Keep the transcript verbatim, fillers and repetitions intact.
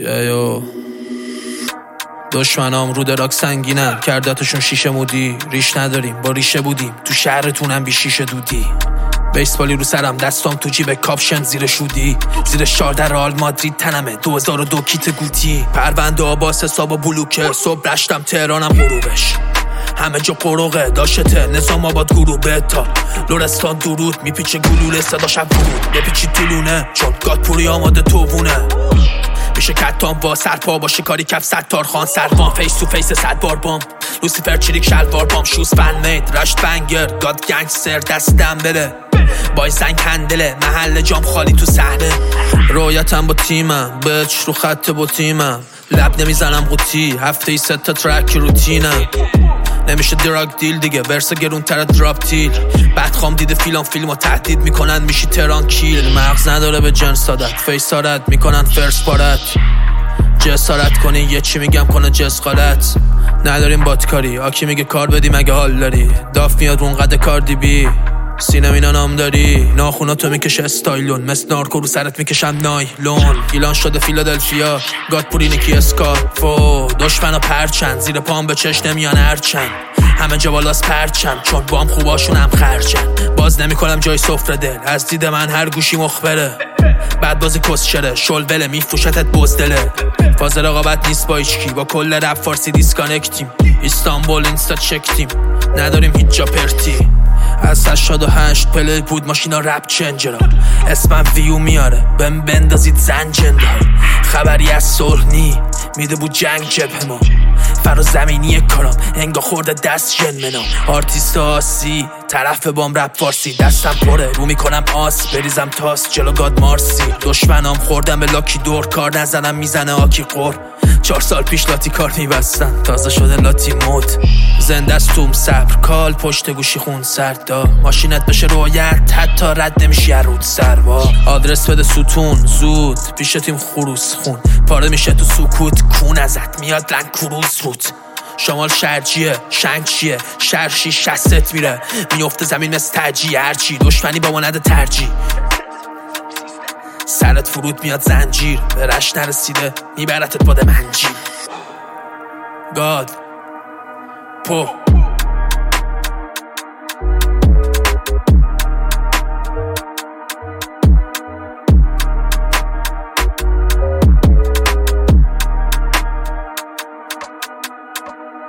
بیایو دشمنام رو دراک سنگینن کردتشون شیشه مودی ریش نداریم با ریشه بودیم تو شهرتونم بی شیشه دودی بیسبالی رو سرم دستام تو جیب کاپشن زیر شودی زیر شارده رئال مادرید تنمه دو هزار و دو کیت گوتی پرونده آباس حساب و بلوکه صبح رشتم تهرانم غروبش همه جا قروقه داشته نظام آباد گروه بتا لورستان درود میپیچه گلوله صداشم ورود بپیچی طولونه چون گاد پوری آماده توونه میشه کتان با سرپا با شکاری کف ستار خان سروان فیس تو فیس صد بار بام لوسیفر چریک شلوار بام شوز فن مید رشت بنگر گاد گنگستر دستم بده بای زنگ هندله محل جام خالی تو صحنه رویتم با تیمم بچ رو خط با تیمم لب نمیزنم قوطی هفته ای ست تا ترک روتینم نمیشه دراگ دیل دیگه ورس گرون تر دراپ تیل بعد خام دیده فیلان فیلم و تهدید میکنن میشی تران کیل مغز نداره به جنس دادت فیسارت میکنن فرس بارت جسارت کنی یه چی میگم کنه جس غلط نداریم باتکاری آکی میگه کار بدی مگه حال داری داف میاد اون قد کاردی بی سینم اینا نام داری ناخوناتو میکشه استایلون مثل نارکو رو سرت میکشم نایلون گیلان شده فیلادلفیا گاد پوری نیکی اسکافو دشمنا پرچن زیر پام به چش نمیان هرچن همه جا بالاست پرچم چون بام خوباشون هم خرچن باز نمیکنم جای سفره دل از دید من هر گوشی مخبره بعد بازی کسچره شلوله میفروشتت بزدله فاز رقابت نیست با ایچکی با کل رپ فارسی دیسکانکتیم استانبول اینستا چکتیم نداریم هیچ جا پرتی از هشتاد و هشت پلی بود ماشینا رپ چنجرا اسمم ویو میاره بهم بندازید زنجنده خبری از صلح نی میده بود جنگ جبه ما فرا زمینی کارم انگا خورده دست جنمنا آرتیست آسی طرف بام رپ فارسی دستم پره رو میکنم آس بریزم تاس جلو گاد مارسی دشمنام خوردم به لاکی دور کار نزنم میزنه آکی قور چهار سال پیش لاتی کار میبستن تازه شده لاتی موت زنده است توم صبر کال پشت گوشی خون سردا ماشینت بشه رویت حتی رد نمیشی رود سروا آدرس بده ستون زود پیش تیم خروس خون پاره میشه تو سکوت کون ازت میاد لنگ کروز روت شمال شرجیه شنگ چیه شرشی شست میره میفته زمین مثل ترجیه هرچی دشمنی با ما نده ترجیح سرت فرود میاد زنجیر به رشت نرسیده میبرتت باده منجیر گاد پو